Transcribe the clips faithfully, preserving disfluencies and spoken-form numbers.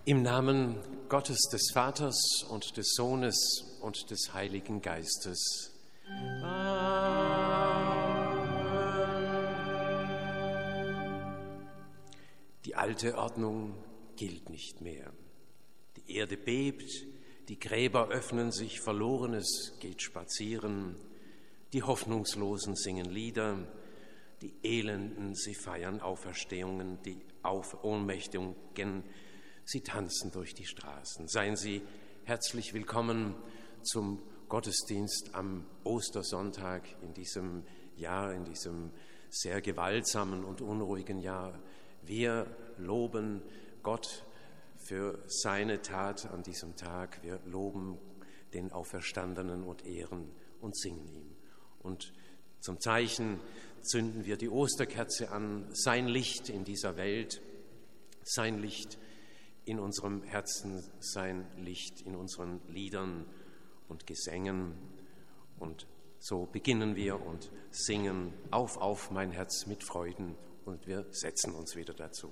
Im Namen Gottes des Vaters und des Sohnes und des Heiligen Geistes. Amen. Die alte Ordnung gilt nicht mehr. Die Erde bebt, die Gräber öffnen sich, Verlorenes geht spazieren, die Hoffnungslosen singen Lieder, die Elenden, sie feiern Auferstehungen, die Auf Ohnmächtigen, sie tanzen durch die Straßen. Seien Sie herzlich willkommen zum Gottesdienst am Ostersonntag in diesem Jahr, in diesem sehr gewaltsamen und unruhigen Jahr. Wir loben Gott für seine Tat an diesem Tag. Wir loben den Auferstandenen und ehren und singen ihm. Und zum Zeichen zünden wir die Osterkerze an, sein Licht in dieser Welt, sein Licht in unserem Herzen, sein Licht in unseren Liedern und Gesängen. Und so beginnen wir und singen auf, auf mein Herz mit Freuden, und wir setzen uns wieder dazu.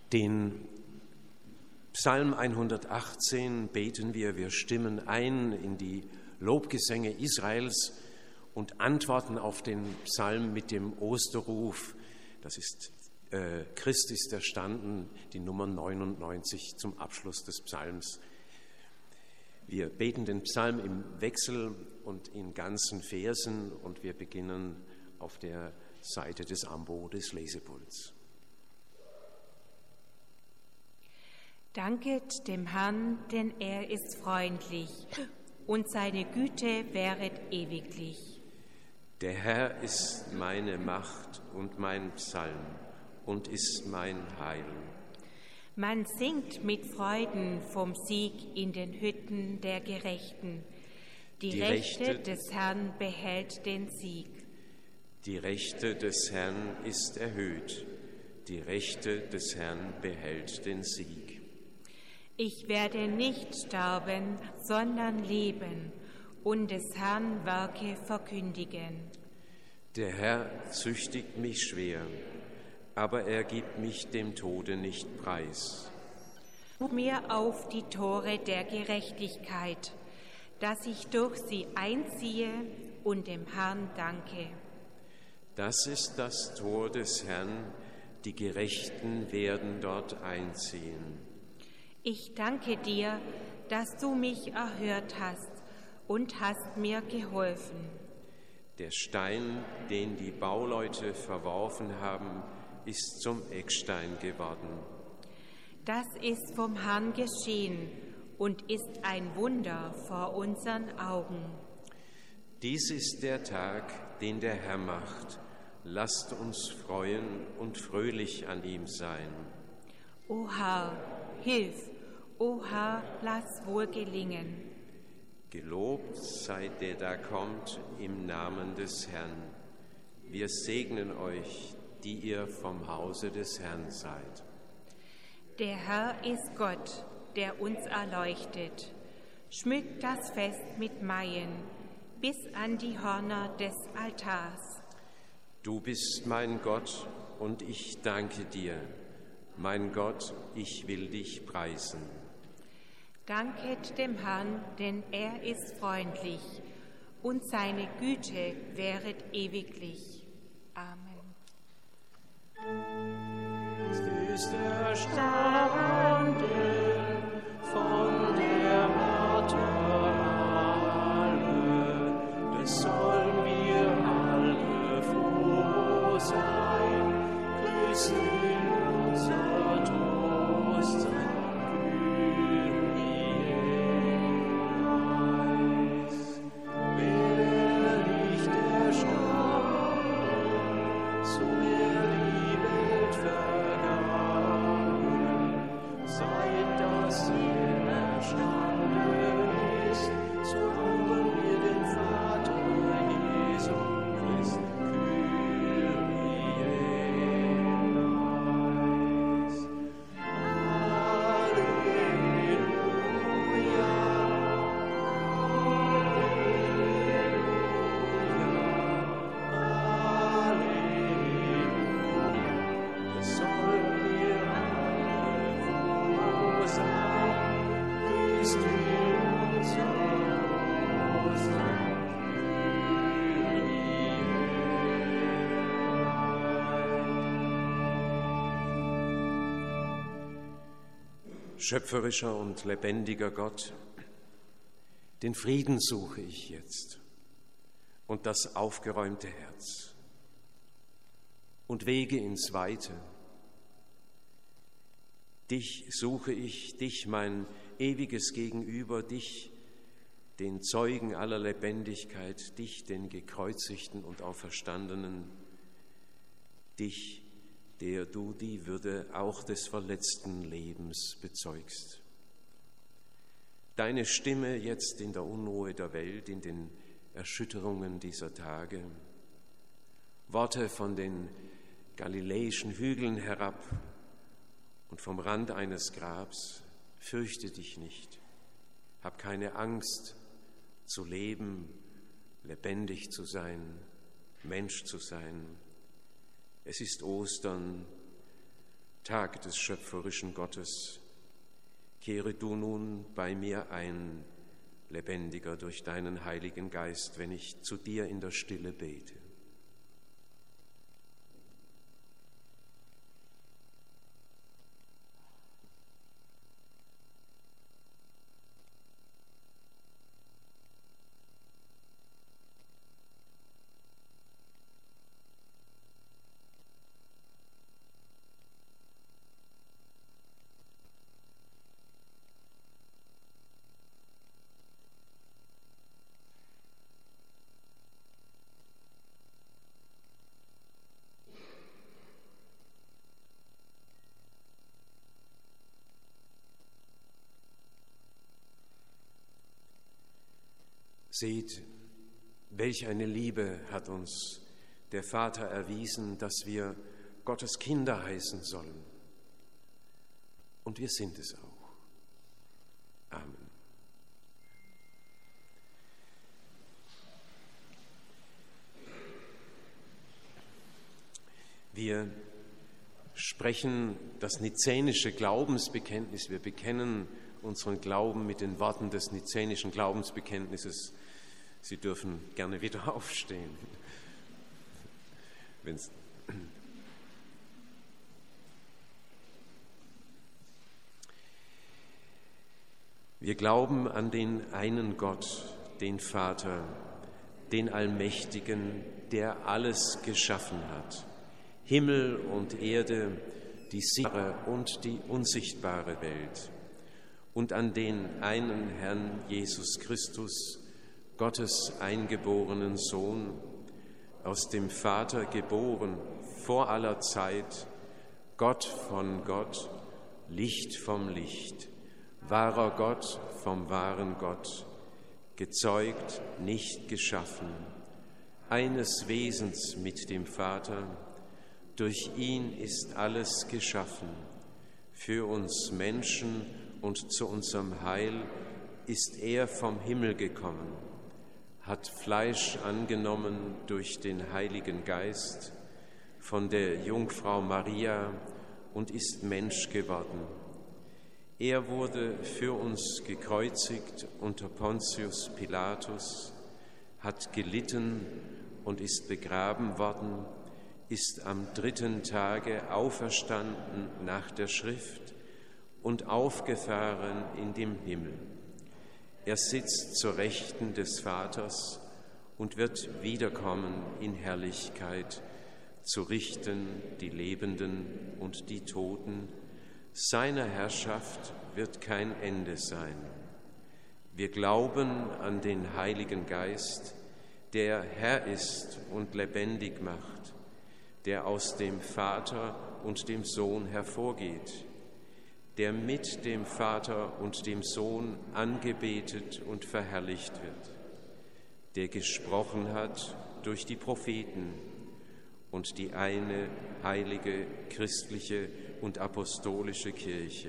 Den Psalm hundertachtzehn beten wir, wir stimmen ein in die Lobgesänge Israels und antworten auf den Psalm mit dem Osterruf. Das ist äh, Christ ist erstanden, die Nummer neunundneunzig zum Abschluss des Psalms. Wir beten den Psalm im Wechsel und in ganzen Versen und wir beginnen auf der Seite des Ambo des Lesepults. Danket dem Herrn, denn er ist freundlich und seine Güte währet ewiglich. Der Herr ist meine Macht und mein Psalm und ist mein Heil. Man singt mit Freuden vom Sieg in den Hütten der Gerechten. Die, Die Rechte, Rechte des Herrn behält den Sieg. Die Rechte des Herrn ist erhöht. Die Rechte des Herrn behält den Sieg. Ich werde nicht sterben, sondern leben und des Herrn Werke verkündigen. Der Herr züchtigt mich schwer, aber er gibt mich dem Tode nicht preis. Tu mir auf die Tore der Gerechtigkeit, dass ich durch sie einziehe und dem Herrn danke. Das ist das Tor des Herrn, die Gerechten werden dort einziehen. Ich danke dir, dass du mich erhört hast und hast mir geholfen. Der Stein, den die Bauleute verworfen haben, ist zum Eckstein geworden. Das ist vom Herrn geschehen und ist ein Wunder vor unseren Augen. Dies ist der Tag, den der Herr macht. Lasst uns freuen und fröhlich an ihm sein. O Herr, hilf! O Herr, lass wohl gelingen. Gelobt sei der da kommt im Namen des Herrn. Wir segnen euch, die ihr vom Hause des Herrn seid. Der Herr ist Gott, der uns erleuchtet. Schmückt das Fest mit Maien bis an die Hörner des Altars. Du bist mein Gott und ich danke dir. Mein Gott, ich will dich preisen. Danket dem Herrn, denn er ist freundlich und seine Güte währet ewiglich. Amen. Es ist erstanden von der Marter alle, es soll mir alle froh sein, grüßen unser Trost sein. Schöpferischer und lebendiger Gott, den Frieden suche ich jetzt und das aufgeräumte Herz und Wege ins Weite. Dich suche ich, dich, mein ewiges Gegenüber, dich, den Zeugen aller Lebendigkeit, dich, den Gekreuzigten und Auferstandenen, dich, der du die Würde auch des verletzten Lebens bezeugst. Deine Stimme jetzt in der Unruhe der Welt, in den Erschütterungen dieser Tage, Worte von den galiläischen Hügeln herab und vom Rand eines Grabs: Fürchte dich nicht, hab keine Angst, zu leben, lebendig zu sein, Mensch zu sein. Es ist Ostern, Tag des schöpferischen Gottes, kehre du nun bei mir ein, lebendiger durch deinen Heiligen Geist, wenn ich zu dir in der Stille bete. Seht, welch eine Liebe hat uns der Vater erwiesen, dass wir Gottes Kinder heißen sollen. Und wir sind es auch. Amen. Wir sprechen das nizänische Glaubensbekenntnis. Wir bekennen unseren Glauben mit den Worten des nizänischen Glaubensbekenntnisses. Sie dürfen gerne wieder aufstehen. Wenn's Wir glauben an den einen Gott, den Vater, den Allmächtigen, der alles geschaffen hat, Himmel und Erde, die sichtbare und die unsichtbare Welt, und an den einen Herrn Jesus Christus, Gottes eingeborenen Sohn, aus dem Vater geboren, vor aller Zeit, Gott von Gott, Licht vom Licht, wahrer Gott vom wahren Gott, gezeugt, nicht geschaffen, eines Wesens mit dem Vater, durch ihn ist alles geschaffen, für uns Menschen und zu unserem Heil ist er vom Himmel gekommen, hat Fleisch angenommen durch den Heiligen Geist von der Jungfrau Maria und ist Mensch geworden. Er wurde für uns gekreuzigt unter Pontius Pilatus, hat gelitten und ist begraben worden, ist am dritten Tage auferstanden nach der Schrift und aufgefahren in den Himmel. Er sitzt zur Rechten des Vaters und wird wiederkommen in Herrlichkeit, zu richten die Lebenden und die Toten. Seiner Herrschaft wird kein Ende sein. Wir glauben an den Heiligen Geist, der Herr ist und lebendig macht, der aus dem Vater und dem Sohn hervorgeht, der mit dem Vater und dem Sohn angebetet und verherrlicht wird, der gesprochen hat durch die Propheten und die eine heilige, christliche und apostolische Kirche.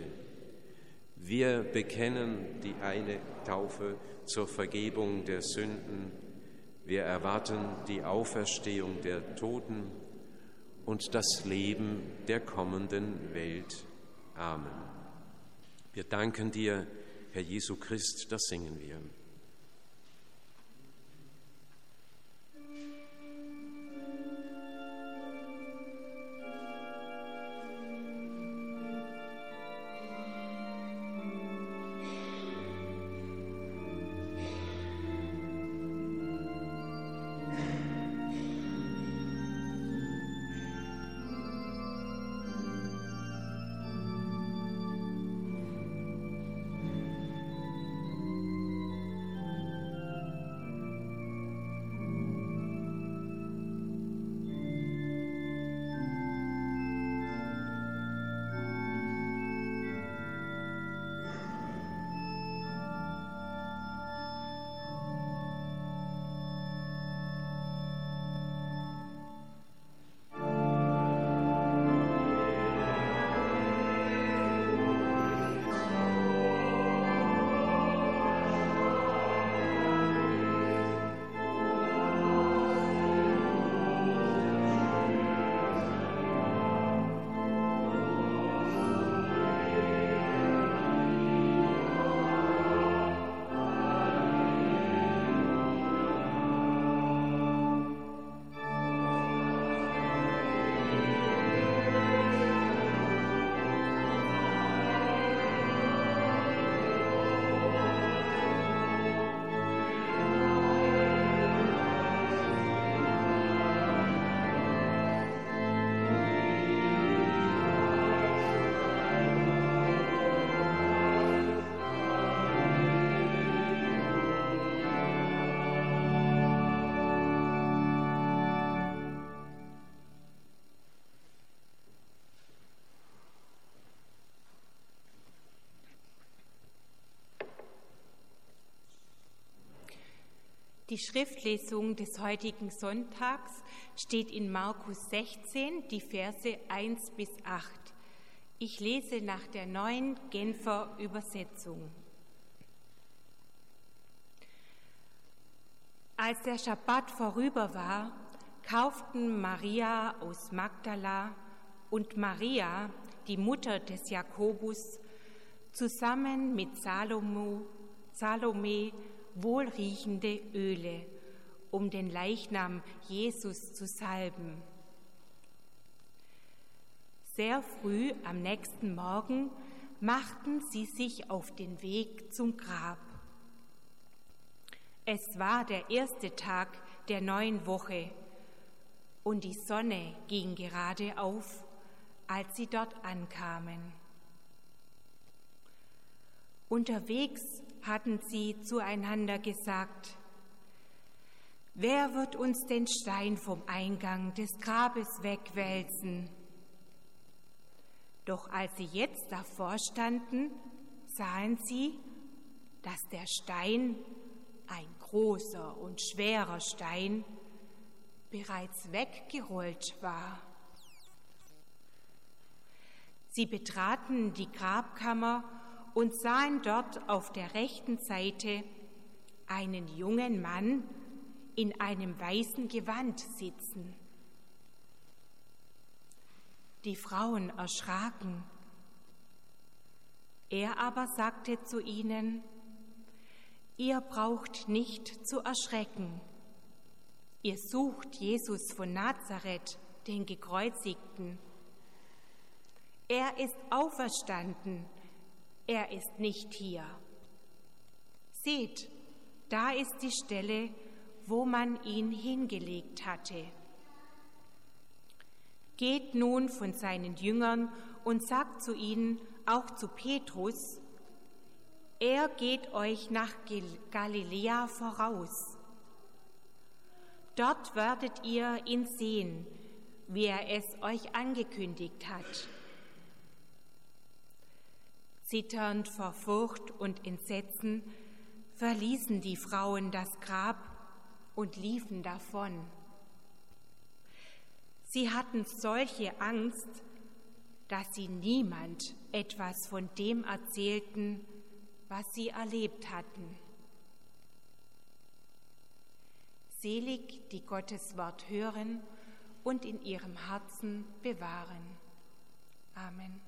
Wir bekennen die eine Taufe zur Vergebung der Sünden. Wir erwarten die Auferstehung der Toten und das Leben der kommenden Welt. Amen. Wir danken dir, Herr Jesu Christ, das singen wir. Die Schriftlesung des heutigen Sonntags steht in Markus sechzehn, die Verse eins bis acht. Ich lese nach der neuen Genfer Übersetzung. Als der Schabbat vorüber war, kauften Maria aus Magdala und Maria, die Mutter des Jakobus, zusammen mit Salomo, Salome wohlriechende Öle, um den Leichnam Jesus zu salben. Sehr früh am nächsten Morgen machten sie sich auf den Weg zum Grab. Es war der erste Tag der neuen Woche und die Sonne ging gerade auf, als sie dort ankamen. Unterwegs hatten sie zueinander gesagt: Wer wird uns den Stein vom Eingang des Grabes wegwälzen? Doch als sie jetzt davor standen, sahen sie, dass der Stein, ein großer und schwerer Stein, bereits weggerollt war. Sie betraten die Grabkammer und sahen dort auf der rechten Seite einen jungen Mann in einem weißen Gewand sitzen. Die Frauen erschraken. Er aber sagte zu ihnen: Ihr braucht nicht zu erschrecken. Ihr sucht Jesus von Nazareth, den Gekreuzigten. Er ist auferstanden. Er ist nicht hier. Seht, da ist die Stelle, wo man ihn hingelegt hatte. Geht nun von seinen Jüngern und sagt zu ihnen, auch zu Petrus: Er geht euch nach Galiläa voraus. Dort werdet ihr ihn sehen, wie er es euch angekündigt hat. Zitternd vor Furcht und Entsetzen verließen die Frauen das Grab und liefen davon. Sie hatten solche Angst, dass sie niemand etwas von dem erzählten, was sie erlebt hatten. Selig, die Gottes Wort hören und in ihrem Herzen bewahren. Amen.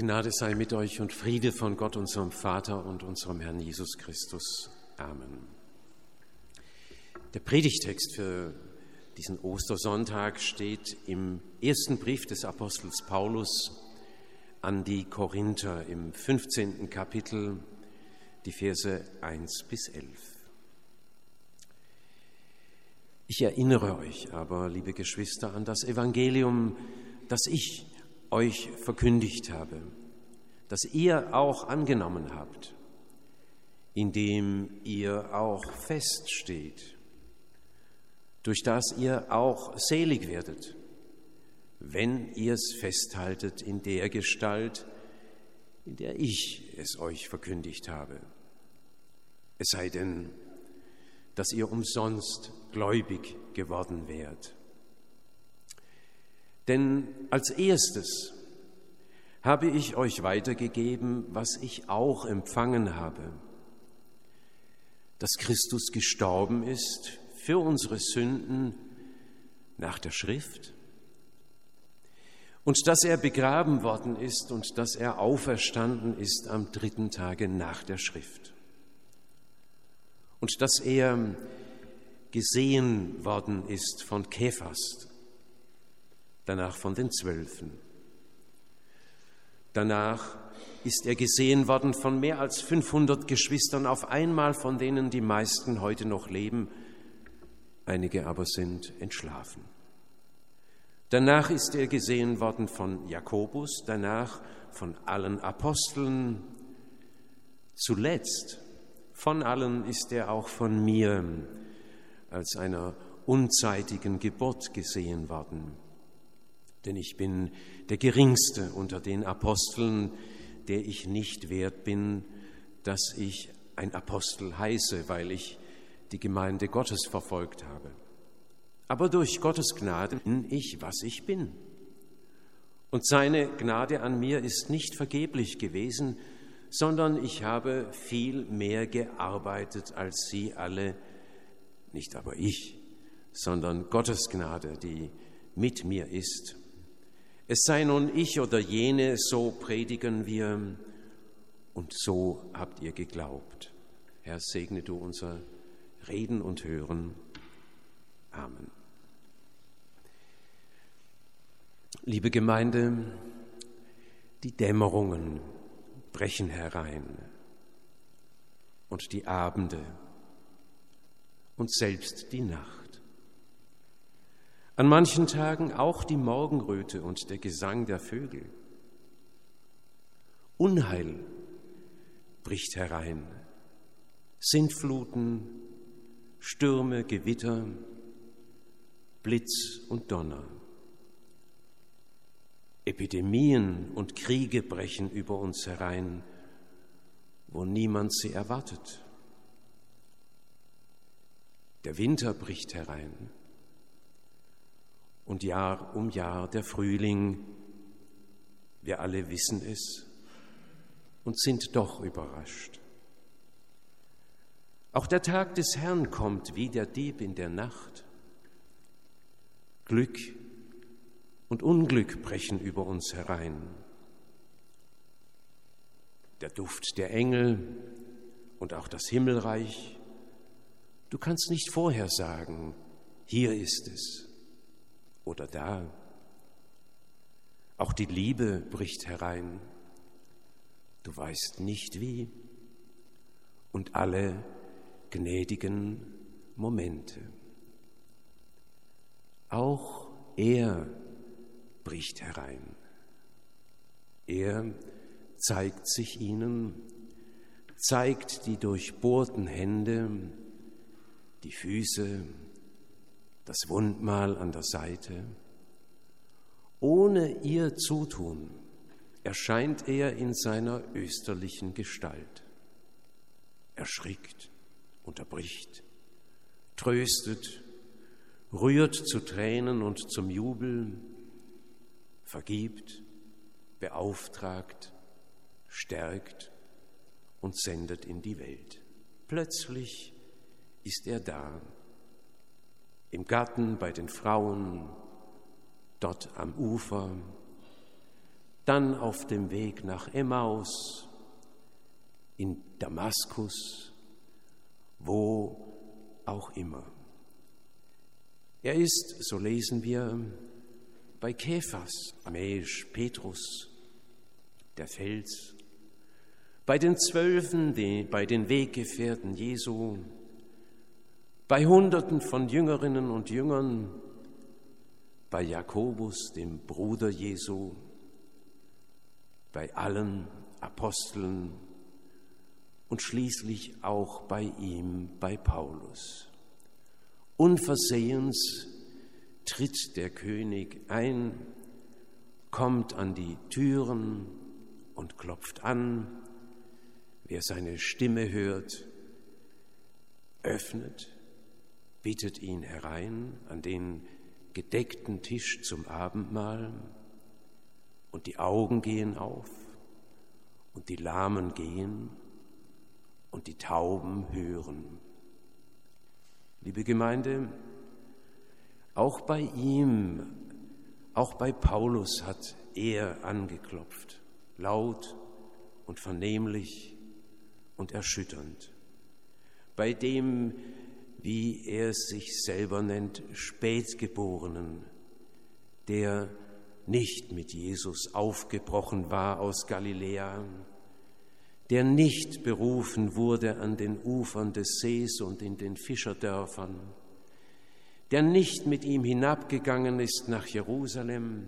Gnade sei mit euch und Friede von Gott, unserem Vater und unserem Herrn Jesus Christus. Amen. Der Predigtext für diesen Ostersonntag steht im ersten Brief des Apostels Paulus an die Korinther im fünfzehnten Kapitel, die Verse eins bis elf. Ich erinnere euch aber, liebe Geschwister, an das Evangelium, das ich euch verkündigt habe, das ihr auch angenommen habt, in dem ihr auch feststeht, durch das ihr auch selig werdet, wenn ihr es festhaltet in der Gestalt, in der ich es euch verkündigt habe. Es sei denn, dass ihr umsonst gläubig geworden wärt. Denn als erstes habe ich euch weitergegeben, was ich auch empfangen habe, dass Christus gestorben ist für unsere Sünden nach der Schrift und dass er begraben worden ist und dass er auferstanden ist am dritten Tage nach der Schrift und dass er gesehen worden ist von Kephas, danach von den Zwölfen. Danach ist er gesehen worden von mehr als fünfhundert Geschwistern auf einmal, von denen die meisten heute noch leben, einige aber sind entschlafen. Danach ist er gesehen worden von Jakobus, danach von allen Aposteln. Zuletzt von allen ist er auch von mir als einer unzeitigen Geburt gesehen worden. Denn ich bin der Geringste unter den Aposteln, der ich nicht wert bin, dass ich ein Apostel heiße, weil ich die Gemeinde Gottes verfolgt habe. Aber durch Gottes Gnade bin ich, was ich bin. Und seine Gnade an mir ist nicht vergeblich gewesen, sondern ich habe viel mehr gearbeitet als sie alle, nicht aber ich, sondern Gottes Gnade, die mit mir ist. Es sei nun ich oder jene, so predigen wir und so habt ihr geglaubt. Herr, segne du unser Reden und Hören. Amen. Liebe Gemeinde, die Dämmerungen brechen herein und die Abende und selbst die Nacht. An manchen Tagen auch die Morgenröte und der Gesang der Vögel. Unheil bricht herein, Sintfluten, Stürme, Gewitter, Blitz und Donner. Epidemien und Kriege brechen über uns herein, wo niemand sie erwartet. Der Winter bricht herein. Und Jahr um Jahr der Frühling, wir alle wissen es und sind doch überrascht. Auch der Tag des Herrn kommt wie der Dieb in der Nacht. Glück und Unglück brechen über uns herein. Der Duft der Engel und auch das Himmelreich, du kannst nicht vorhersagen, hier ist es oder da. Auch die Liebe bricht herein. Du weißt nicht wie. Und alle gnädigen Momente. Auch er bricht herein. Er zeigt sich ihnen, zeigt die durchbohrten Hände, die Füße, das Wundmal an der Seite. Ohne ihr Zutun erscheint er in seiner österlichen Gestalt. Erschrickt, unterbricht, tröstet, rührt zu Tränen und zum Jubel, vergibt, beauftragt, stärkt und sendet in die Welt. Plötzlich ist er da, im Garten bei den Frauen, dort am Ufer, dann auf dem Weg nach Emmaus, in Damaskus, wo auch immer. Er ist, so lesen wir, bei Kephas, Amäisch, Petrus, der Fels, bei den Zwölfen, die, bei den Weggefährten Jesu, bei Hunderten von Jüngerinnen und Jüngern, bei Jakobus, dem Bruder Jesu, bei allen Aposteln und schließlich auch bei ihm, bei Paulus. Unversehens tritt der König ein, kommt an die Türen und klopft an. Wer seine Stimme hört, öffnet, bittet ihn herein an den gedeckten Tisch zum Abendmahl, und die Augen gehen auf und die Lahmen gehen und die Tauben hören. Liebe Gemeinde, auch bei ihm, auch bei Paulus hat er angeklopft, laut und vernehmlich und erschütternd. Bei dem, wie er es sich selber nennt, Spätgeborenen, der nicht mit Jesus aufgebrochen war aus Galiläa, der nicht berufen wurde an den Ufern des Sees und in den Fischerdörfern, der nicht mit ihm hinabgegangen ist nach Jerusalem,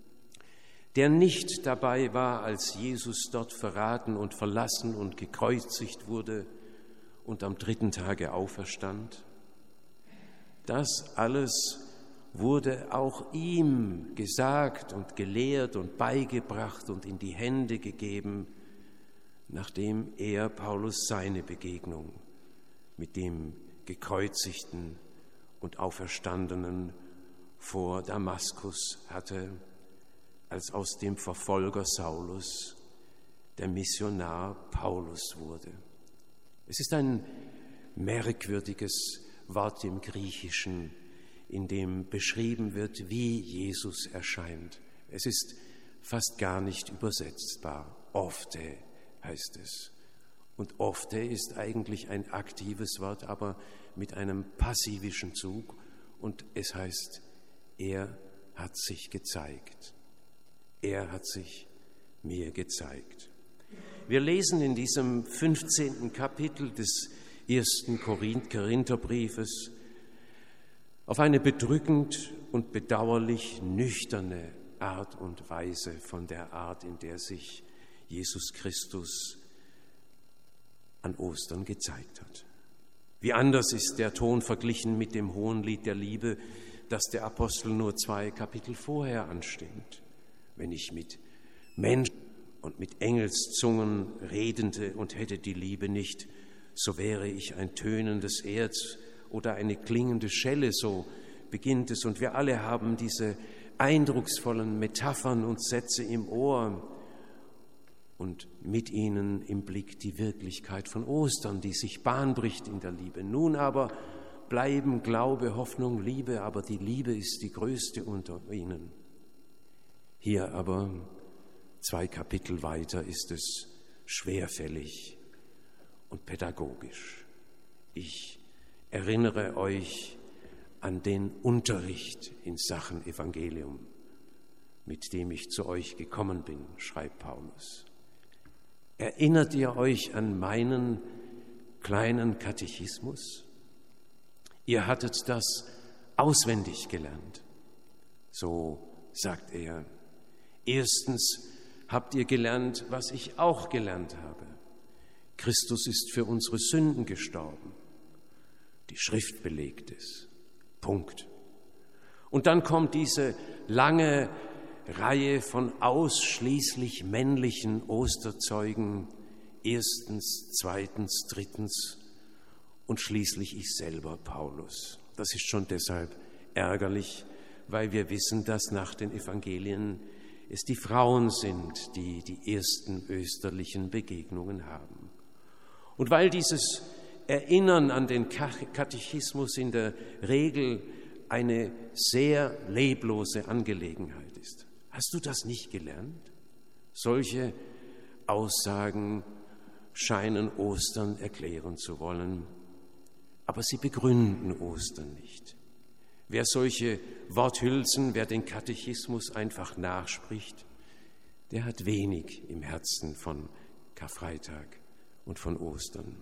der nicht dabei war, als Jesus dort verraten und verlassen und gekreuzigt wurde und am dritten Tage auferstand. Das alles wurde auch ihm gesagt und gelehrt und beigebracht und in die Hände gegeben, nachdem er, Paulus, seine Begegnung mit dem gekreuzigten und Auferstandenen vor Damaskus hatte, als aus dem Verfolger Saulus der Missionar Paulus wurde. Es ist ein merkwürdiges Wort im Griechischen, in dem beschrieben wird, wie Jesus erscheint. Es ist fast gar nicht übersetzbar. Ofte heißt es. Und ofte ist eigentlich ein aktives Wort, aber mit einem passivischen Zug. Und es heißt, er hat sich gezeigt. Er hat sich mir gezeigt. Wir lesen in diesem fünfzehnten Kapitel des ersten Korintherbriefes auf eine bedrückend und bedauerlich nüchterne Art und Weise von der Art, in der sich Jesus Christus an Ostern gezeigt hat. Wie anders ist der Ton verglichen mit dem Hohenlied der Liebe, das der Apostel nur zwei Kapitel vorher anstimmt. Wenn ich mit Menschen und mit Engelszungen redende und hätte die Liebe nicht, so wäre ich ein tönendes Erz oder eine klingende Schelle, so beginnt es. Und wir alle haben diese eindrucksvollen Metaphern und Sätze im Ohr und mit ihnen im Blick die Wirklichkeit von Ostern, die sich Bahn bricht in der Liebe. Nun aber bleiben Glaube, Hoffnung, Liebe, aber die Liebe ist die größte unter ihnen. Hier aber, zwei Kapitel weiter, ist es schwerfällig und pädagogisch. Ich erinnere euch an den Unterricht in Sachen Evangelium, mit dem ich zu euch gekommen bin, schreibt Paulus. Erinnert ihr euch an meinen kleinen Katechismus? Ihr hattet das auswendig gelernt. So sagt er. Erstens habt ihr gelernt, was ich auch gelernt habe. Christus ist für unsere Sünden gestorben. Die Schrift belegt es. Punkt. Und dann kommt diese lange Reihe von ausschließlich männlichen Osterzeugen. Erstens, zweitens, drittens und schließlich ich selber, Paulus. Das ist schon deshalb ärgerlich, weil wir wissen, dass nach den Evangelien es die Frauen sind, die die ersten österlichen Begegnungen haben. Und weil dieses Erinnern an den Katechismus in der Regel eine sehr leblose Angelegenheit ist. Hast du das nicht gelernt? Solche Aussagen scheinen Ostern erklären zu wollen, aber sie begründen Ostern nicht. Wer solche Worthülsen, wer den Katechismus einfach nachspricht, der hat wenig im Herzen von Karfreitag und von Ostern.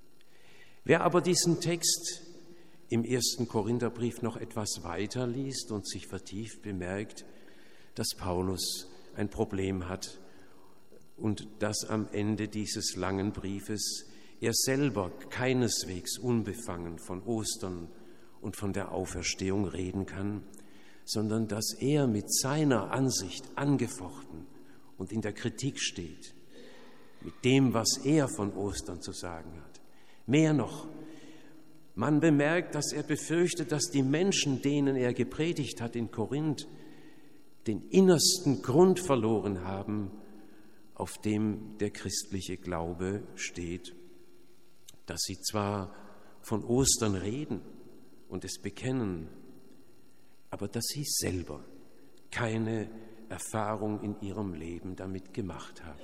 Wer aber diesen Text im ersten Korintherbrief noch etwas weiter liest und sich vertieft, bemerkt, dass Paulus ein Problem hat und dass am Ende dieses langen Briefes er selber keineswegs unbefangen von Ostern und von der Auferstehung reden kann, sondern dass er mit seiner Ansicht angefochten und in der Kritik steht, mit dem, was er von Ostern zu sagen hat. Mehr noch, man bemerkt, dass er befürchtet, dass die Menschen, denen er gepredigt hat in Korinth, den innersten Grund verloren haben, auf dem der christliche Glaube steht, dass sie zwar von Ostern reden und es bekennen, aber dass sie selber keine Erfahrung in ihrem Leben damit gemacht haben.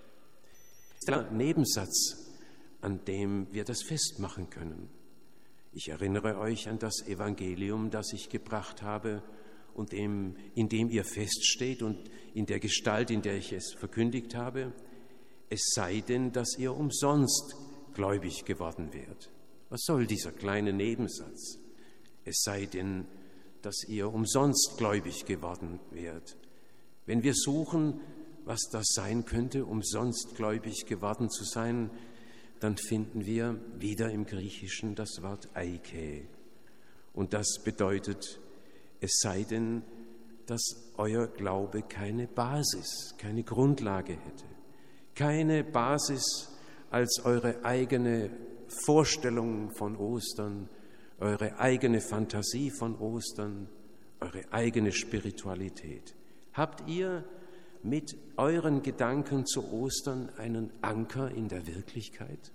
Das ist der Nebensatz, an dem wir das festmachen können. Ich erinnere euch an das Evangelium, das ich gebracht habe und dem, in dem ihr feststeht und in der Gestalt, in der ich es verkündigt habe. Es sei denn, dass ihr umsonst gläubig geworden wärt. Was soll dieser kleine Nebensatz? Es sei denn, dass ihr umsonst gläubig geworden wärt. Wenn wir suchen, was das sein könnte, umsonst gläubig geworden zu sein, dann finden wir wieder im Griechischen das Wort eike. Und das bedeutet, es sei denn, dass euer Glaube keine Basis, keine Grundlage hätte. Keine Basis als eure eigene Vorstellung von Ostern, eure eigene Fantasie von Ostern, eure eigene Spiritualität. Habt ihr mit euren Gedanken zu Ostern einen Anker in der Wirklichkeit?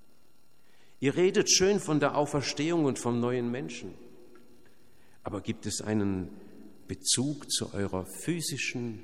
Ihr redet schön von der Auferstehung und vom neuen Menschen, aber gibt es einen Bezug zu eurer physischen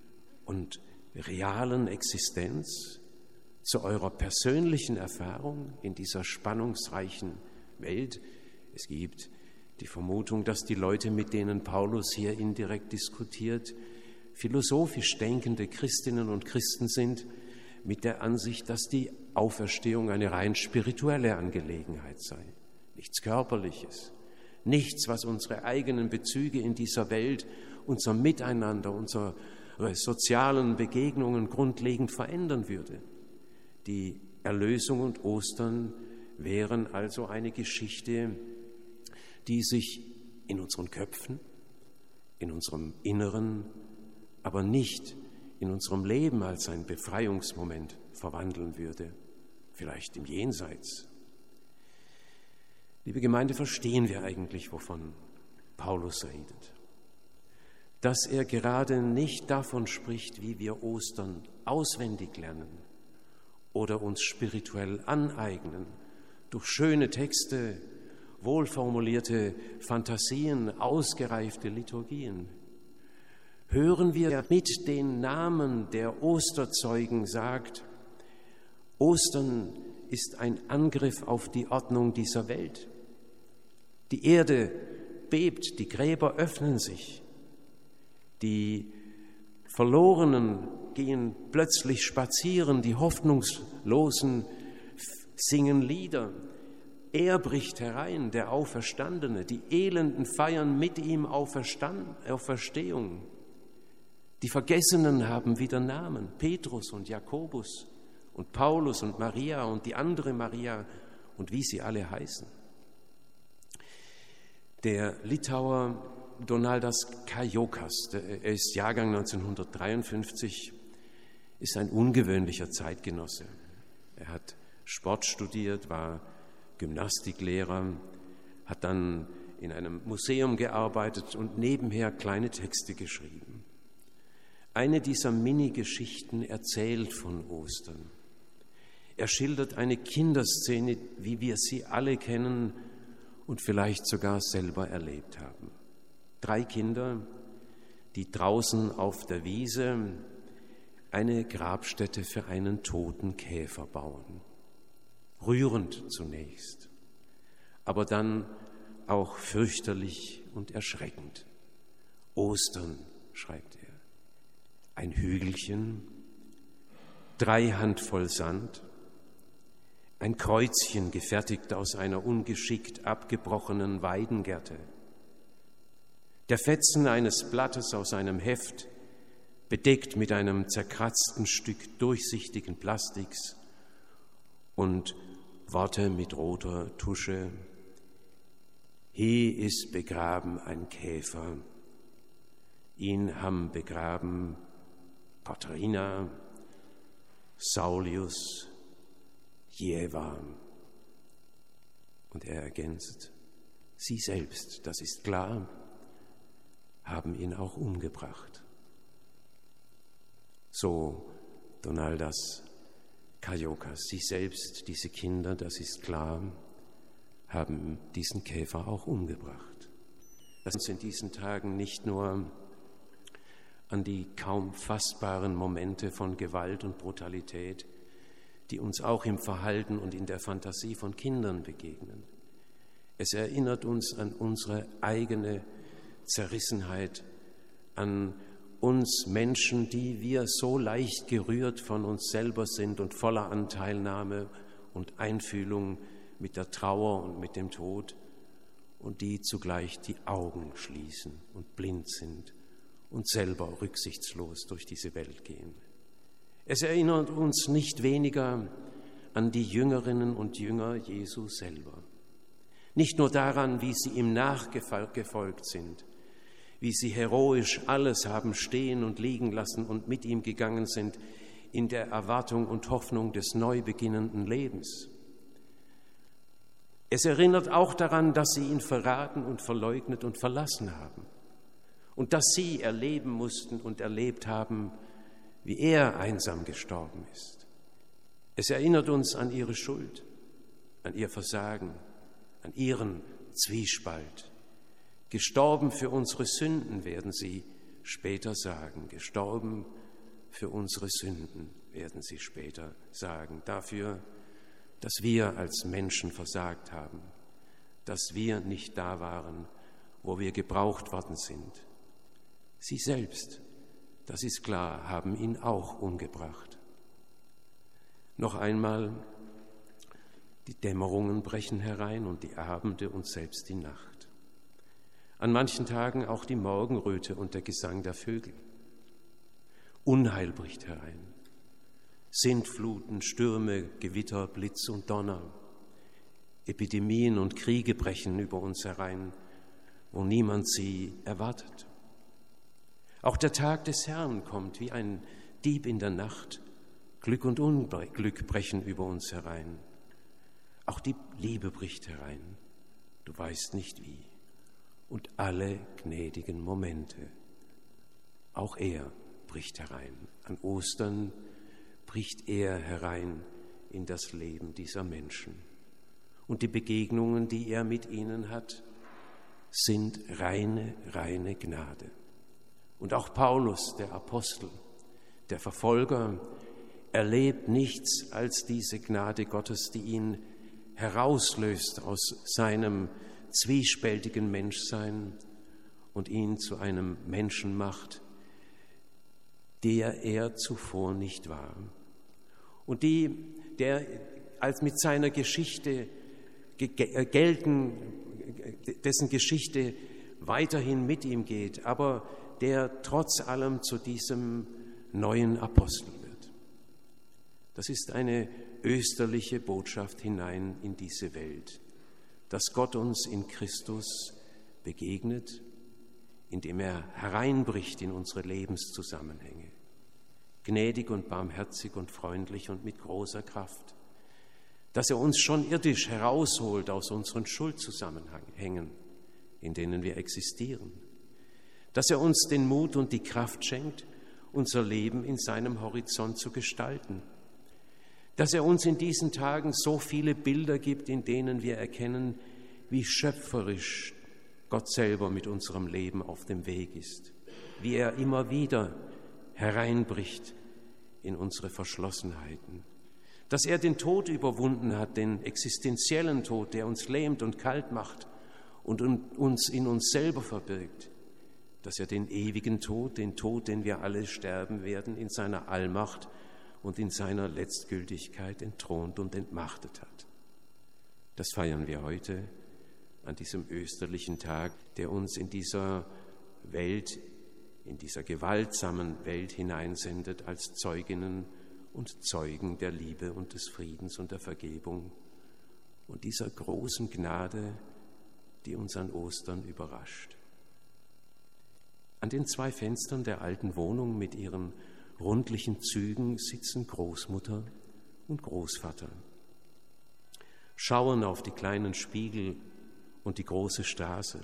und realen Existenz, zu eurer persönlichen Erfahrung in dieser spannungsreichen Welt? Es gibt die Vermutung, dass die Leute, mit denen Paulus hier indirekt diskutiert, philosophisch denkende Christinnen und Christen sind, mit der Ansicht, dass die Auferstehung eine rein spirituelle Angelegenheit sei, nichts Körperliches, nichts, was unsere eigenen Bezüge in dieser Welt, unser Miteinander, unsere sozialen Begegnungen grundlegend verändern würde. Die Erlösung und Ostern wären also eine Geschichte, die sich in unseren Köpfen, in unserem Inneren, aber nicht in unserem Leben als ein Befreiungsmoment verwandeln würde, vielleicht im Jenseits. Liebe Gemeinde, verstehen wir eigentlich, wovon Paulus redet? Dass er gerade nicht davon spricht, wie wir Ostern auswendig lernen oder uns spirituell aneignen, durch schöne Texte, wohlformulierte Fantasien, ausgereifte Liturgien. Hören wir mit den Namen der Osterzeugen sagt, Ostern ist ein Angriff auf die Ordnung dieser Welt. Die Erde bebt, die Gräber öffnen sich, die Verlorenen gehen plötzlich spazieren, die Hoffnungslosen singen Lieder. Er bricht herein, der Auferstandene, die Elenden feiern mit ihm Auferstehung. Die Vergessenen haben wieder Namen, Petrus und Jakobus und Paulus und Maria und die andere Maria und wie sie alle heißen. Der Litauer Donaldas Kajokas, er ist Jahrgang neunzehnhundertdreiundfünfzig, ist ein ungewöhnlicher Zeitgenosse. Er hat Sport studiert, war Gymnastiklehrer, hat dann in einem Museum gearbeitet und nebenher kleine Texte geschrieben. Eine dieser Mini-Geschichten erzählt von Ostern. Er schildert eine Kinderszene, wie wir sie alle kennen und vielleicht sogar selber erlebt haben. Drei Kinder, die draußen auf der Wiese eine Grabstätte für einen toten Käfer bauen. Rührend zunächst, aber dann auch fürchterlich und erschreckend. Ostern, schreibt er, ein Hügelchen, drei Handvoll Sand, ein Kreuzchen gefertigt aus einer ungeschickt abgebrochenen Weidengerte, der Fetzen eines Blattes aus einem Heft, bedeckt mit einem zerkratzten Stück durchsichtigen Plastiks und Worte mit roter Tusche. Hier ist begraben ein Käfer, ihn haben begraben Katharina, Saulius, Jeva. Und er ergänzt, sie selbst, das ist klar, haben ihn auch umgebracht. So Donaldas Kajokas, sie selbst, diese Kinder, das ist klar, haben diesen Käfer auch umgebracht. Lass uns in diesen Tagen nicht nur an die kaum fassbaren Momente von Gewalt und Brutalität, die uns auch im Verhalten und in der Fantasie von Kindern begegnen. Es erinnert uns an unsere eigene Zerrissenheit, an uns Menschen, die wir so leicht gerührt von uns selber sind und voller Anteilnahme und Einfühlung mit der Trauer und mit dem Tod und die zugleich die Augen schließen und blind sind und selber rücksichtslos durch diese Welt gehen. Es erinnert uns nicht weniger an die Jüngerinnen und Jünger Jesu selber. Nicht nur daran, wie sie ihm nachgefolgt sind, wie sie heroisch alles haben stehen und liegen lassen und mit ihm gegangen sind in der Erwartung und Hoffnung des neu beginnenden Lebens. Es erinnert auch daran, dass sie ihn verraten und verleugnet und verlassen haben und dass sie erleben mussten und erlebt haben, wie er einsam gestorben ist. Es erinnert uns an ihre Schuld, an ihr Versagen, an ihren Zwiespalt. Gestorben für unsere Sünden, werden sie später sagen. Gestorben für unsere Sünden, werden sie später sagen. Dafür, dass wir als Menschen versagt haben, dass wir nicht da waren, wo wir gebraucht worden sind. Sie selbst, das ist klar, haben ihn auch umgebracht. Noch einmal, die Dämmerungen brechen herein und die Abende und selbst die Nacht. An manchen Tagen auch die Morgenröte und der Gesang der Vögel. Unheil bricht herein. Sintfluten, Stürme, Gewitter, Blitz und Donner. Epidemien und Kriege brechen über uns herein, wo niemand sie erwartet. Auch der Tag des Herrn kommt wie ein Dieb in der Nacht. Glück und Unglück brechen über uns herein. Auch die Liebe bricht herein. Du weißt nicht wie. Und alle gnädigen Momente. Auch er bricht herein. An Ostern bricht er herein in das Leben dieser Menschen. Und die Begegnungen, die er mit ihnen hat, sind reine, reine Gnade. Und auch Paulus, der Apostel, der Verfolger, erlebt nichts als diese Gnade Gottes, die ihn herauslöst aus seinem zwiespältigen Menschsein und ihn zu einem Menschen macht, der er zuvor nicht war. Und die, der als mit seiner Geschichte gelten, dessen Geschichte weiterhin mit ihm geht, aber der trotz allem zu diesem neuen Apostel wird. Das ist eine österliche Botschaft hinein in diese Welt, dass Gott uns in Christus begegnet, indem er hereinbricht in unsere Lebenszusammenhänge, gnädig und barmherzig und freundlich und mit großer Kraft, dass er uns schon irdisch herausholt aus unseren Schuldzusammenhängen, in denen wir existieren, dass er uns den Mut und die Kraft schenkt, unser Leben in seinem Horizont zu gestalten, dass er uns in diesen Tagen so viele Bilder gibt, in denen wir erkennen, wie schöpferisch Gott selber mit unserem Leben auf dem Weg ist, wie er immer wieder hereinbricht in unsere Verschlossenheiten, dass er den Tod überwunden hat, den existenziellen Tod, der uns lähmt und kalt macht und uns in uns selber verbirgt, dass er den ewigen Tod, den Tod, den wir alle sterben werden, in seiner Allmacht und in seiner Letztgültigkeit entthront und entmachtet hat. Das feiern wir heute an diesem österlichen Tag, der uns in dieser Welt, in dieser gewaltsamen Welt hineinsendet als Zeuginnen und Zeugen der Liebe und des Friedens und der Vergebung und dieser großen Gnade, die uns an Ostern überrascht. An den zwei Fenstern der alten Wohnung mit ihren rundlichen Zügen sitzen Großmutter und Großvater, schauen auf die kleinen Spiegel und die große Straße.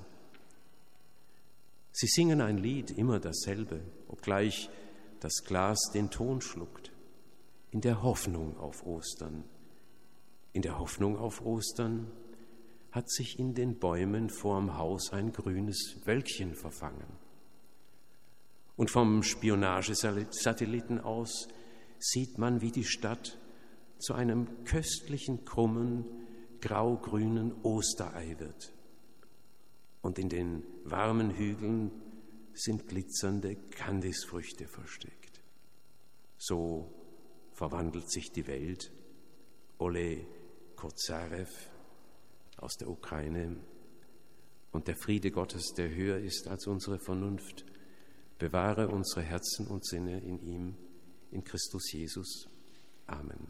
Sie singen ein Lied, immer dasselbe, obgleich das Glas den Ton schluckt, in der Hoffnung auf Ostern. In der Hoffnung auf Ostern hat sich in den Bäumen vorm Haus ein grünes Wölkchen verfangen. Und vom Spionagesatelliten aus sieht man, wie die Stadt zu einem köstlichen, krummen, grau-grünen Osterei wird. Und in den warmen Hügeln sind glitzernde Kandisfrüchte versteckt. So verwandelt sich die Welt. Ole Kotsarew aus der Ukraine. Und der Friede Gottes, der höher ist als unsere Vernunft, bewahre unsere Herzen und Sinne in ihm, in Christus Jesus. Amen.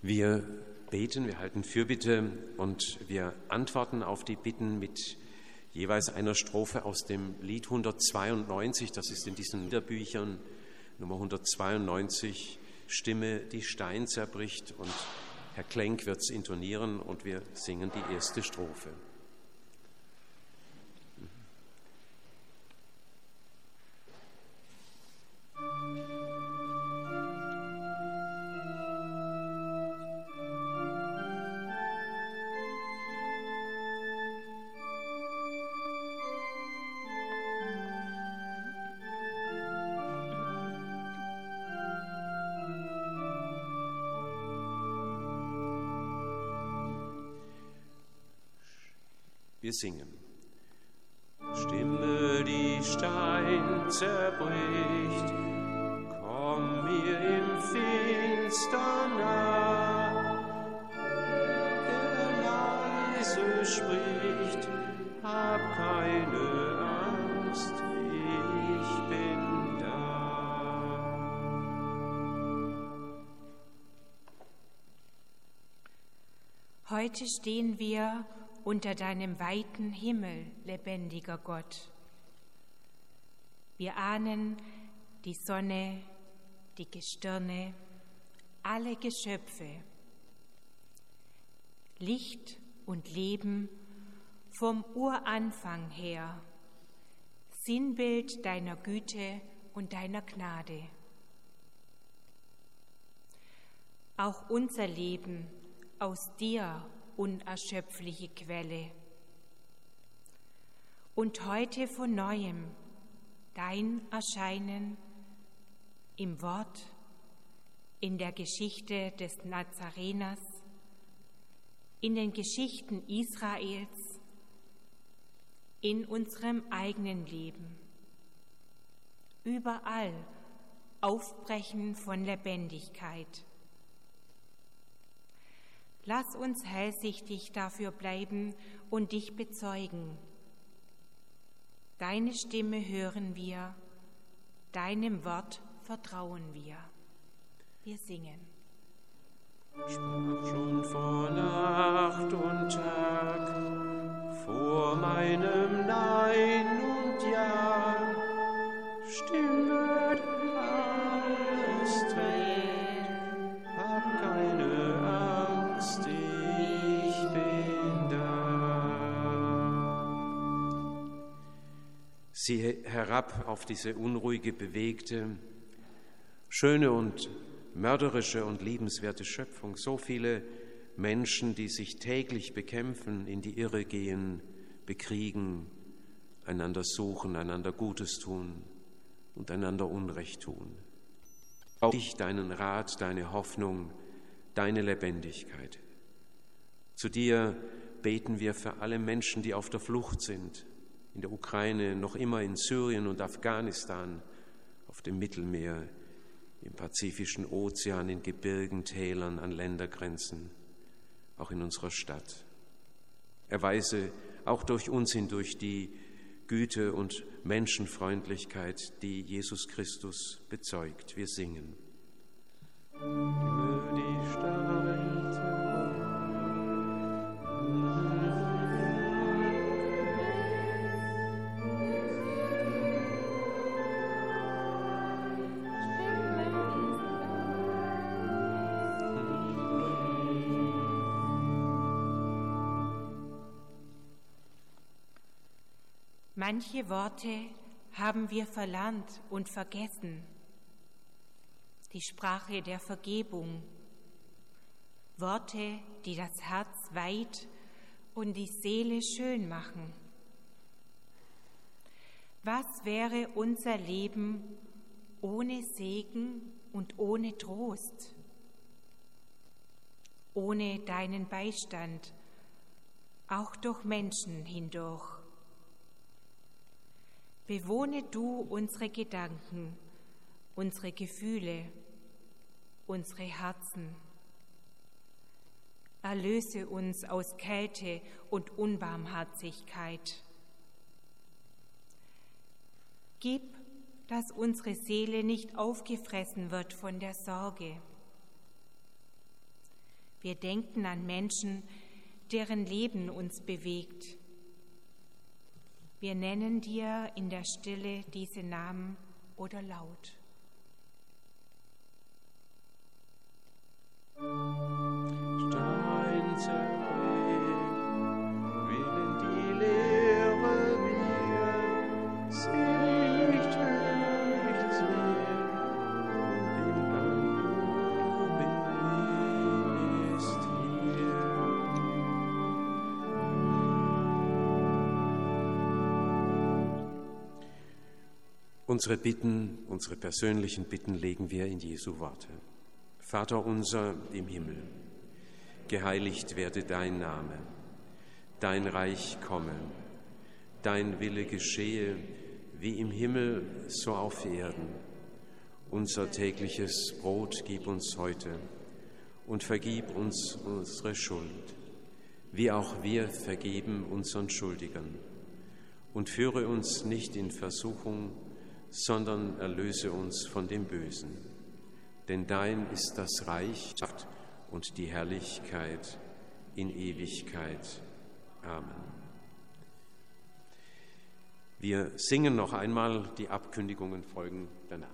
Wir beten, wir halten Fürbitte und wir antworten auf die Bitten mit jeweils einer Strophe aus dem Lied hundertzweiundneunzig, das ist in diesen Liederbüchern Nummer hundertzweiundneunzig, Stimme, die Stein zerbricht, und Herr Klenk wird es intonieren und wir singen die erste Strophe. Wir singen. Stimme, die Stein zerbricht, komm mir im Finster nah. Der leise spricht, hab keine Angst, ich bin da. Heute stehen wir unter deinem weiten Himmel, lebendiger Gott. Wir ahnen die Sonne, die Gestirne, alle Geschöpfe. Licht und Leben vom Uranfang her, Sinnbild deiner Güte und deiner Gnade. Auch unser Leben aus dir, unerschöpfliche Quelle. Und heute von Neuem dein Erscheinen im Wort, in der Geschichte des Nazareners, in den Geschichten Israels, in unserem eigenen Leben. Überall Aufbrechen von Lebendigkeit. Lass uns hellsichtig dafür bleiben und dich bezeugen. Deine Stimme hören wir, deinem Wort vertrauen wir. Wir singen. Sprach schon vor Nacht und Tag, vor meinem Nein und Ja, Stimme, die alles trägt, hab keine Angst, ich bin da. Sieh herab auf diese unruhige, bewegte, schöne und mörderische und liebenswerte Schöpfung. So viele Menschen, die sich täglich bekämpfen, in die Irre gehen, bekriegen, einander suchen, einander Gutes tun und einander Unrecht tun. Auch dich, deinen Rat, deine Hoffnung, deine Lebendigkeit. Zu dir beten wir für alle Menschen, die auf der Flucht sind, in der Ukraine, noch immer in Syrien und Afghanistan, auf dem Mittelmeer, im Pazifischen Ozean, in Gebirgen, Tälern, an Ländergrenzen, auch in unserer Stadt. Erweise auch durch uns hindurch die Güte und Menschenfreundlichkeit, die Jesus Christus bezeugt. Wir singen. Stimme, die Stein zerbricht, manche Worte haben wir verlernt und vergessen. Die Sprache der Vergebung, Worte, die das Herz weit und die Seele schön machen. Was wäre unser Leben ohne Segen und ohne Trost, ohne deinen Beistand, auch durch Menschen hindurch? Bewohne du unsere Gedanken, unsere Gefühle, unsere Herzen. Erlöse uns aus Kälte und Unbarmherzigkeit. Gib, dass unsere Seele nicht aufgefressen wird von der Sorge. Wir denken an Menschen, deren Leben uns bewegt. Wir nennen dir in der Stille diese Namen oder laut. Stein zerbricht, willen die Leere wir, sie nicht höher, nichts mehr, und in dein Blut bist hier. Unsere Bitten, unsere persönlichen Bitten legen wir in Jesu Worte. Vater unser im Himmel, geheiligt werde dein Name, dein Reich komme, dein Wille geschehe, wie im Himmel, so auf Erden. Unser tägliches Brot gib uns heute und vergib uns unsere Schuld, wie auch wir vergeben unseren Schuldigern. Und führe uns nicht in Versuchung, sondern erlöse uns von dem Bösen. Denn dein ist das Reich und die Herrlichkeit in Ewigkeit. Amen. Wir singen noch einmal, die Abkündigungen folgen danach.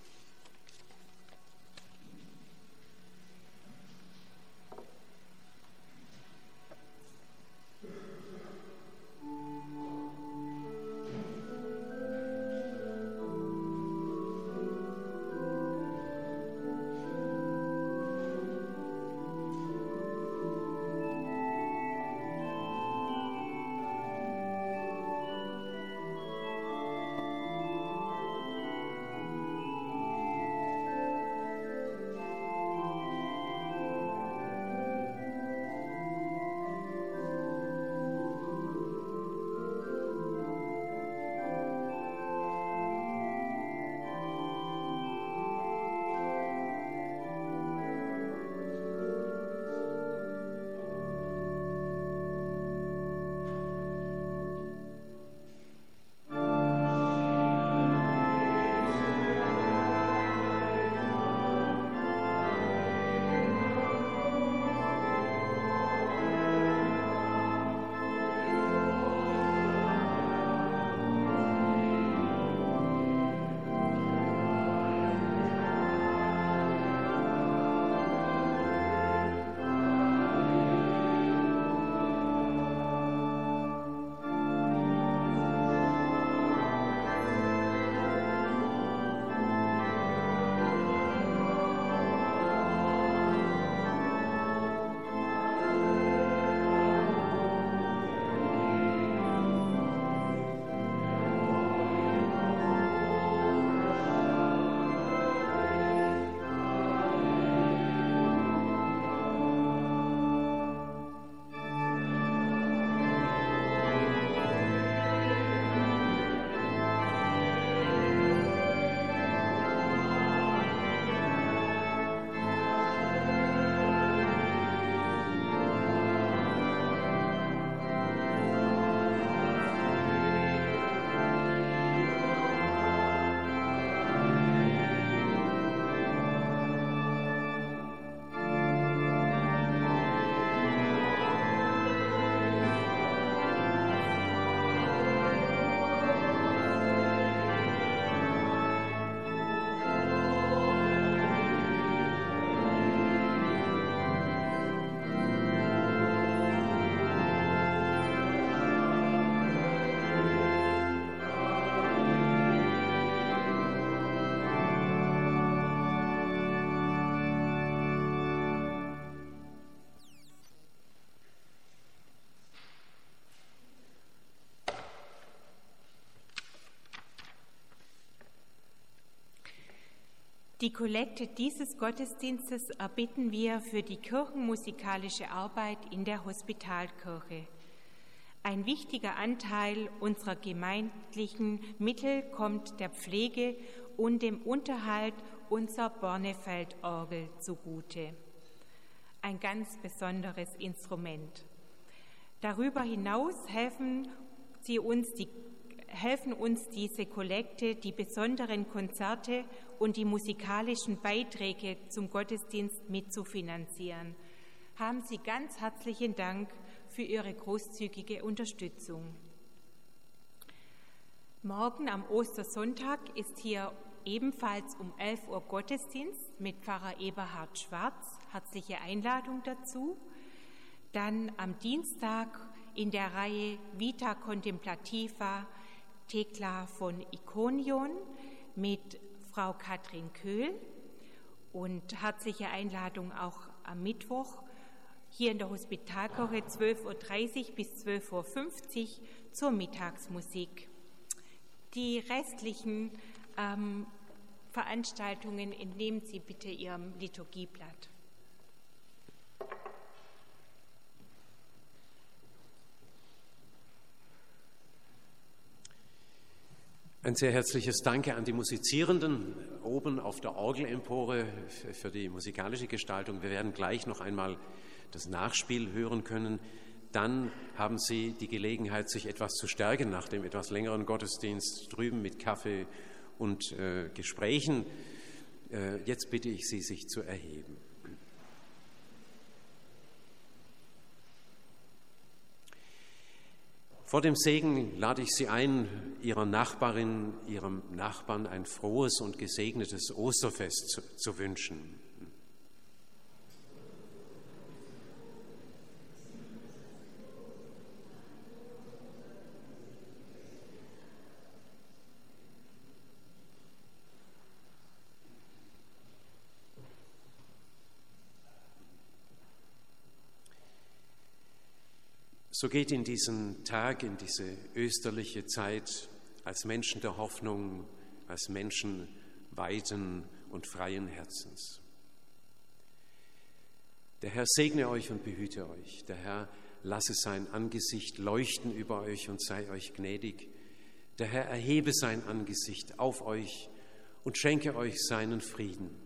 Die Kollekte dieses Gottesdienstes erbitten wir für die kirchenmusikalische Arbeit in der Hospitalkirche. Ein wichtiger Anteil unserer gemeindlichen Mittel kommt der Pflege und dem Unterhalt unserer Bornefeld-Orgel zugute. Ein ganz besonderes Instrument. Darüber hinaus helfen sie uns die helfen uns diese Kollekte, die besonderen Konzerte und die musikalischen Beiträge zum Gottesdienst mitzufinanzieren. haben Sie ganz herzlichen Dank für Ihre großzügige Unterstützung. Morgen am Ostersonntag ist hier ebenfalls um elf Uhr Gottesdienst mit Pfarrer Eberhard Schwarz. Herzliche Einladung dazu. Dann am Dienstag in der Reihe Vita Contemplativa Thekla von Ikonion mit Frau Katrin Köhl. Und herzliche Einladung auch am Mittwoch hier in der Hospitalkirche zwölf Uhr dreißig bis zwölf Uhr fünfzig zur Mittagsmusik. Die restlichen ähm, Veranstaltungen entnehmen Sie bitte Ihrem Liturgieblatt. Ein sehr herzliches Danke an die Musizierenden oben auf der Orgelempore für die musikalische Gestaltung. Wir werden gleich noch einmal das Nachspiel hören können. Dann haben Sie die Gelegenheit, sich etwas zu stärken nach dem etwas längeren Gottesdienst drüben mit Kaffee und äh, Gesprächen. Äh, jetzt bitte ich Sie, sich zu erheben. Vor dem Segen lade ich Sie ein, Ihrer Nachbarin, Ihrem Nachbarn ein frohes und gesegnetes Osterfest zu, zu wünschen. So geht in diesen Tag, in diese österliche Zeit als Menschen der Hoffnung, als Menschen weiten und freien Herzens. Der Herr segne euch und behüte euch. Der Herr lasse sein Angesicht leuchten über euch und sei euch gnädig. Der Herr erhebe sein Angesicht auf euch und schenke euch seinen Frieden.